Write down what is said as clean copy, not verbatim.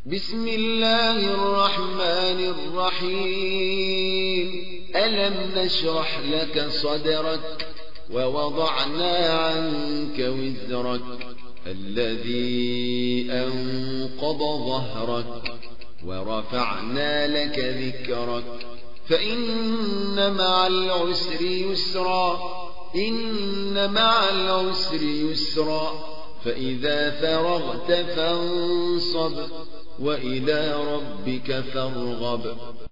بسم الله الرحمن الرحيم. ألم نشرح لك صدرك ووضعنا عنك وزرك الذي أنقض ظهرك ورفعنا لك ذكرك فإن مع العسر يسرا إن مع العسر يسرا فإذا فرغت فانصب وإلى ربك فارغب.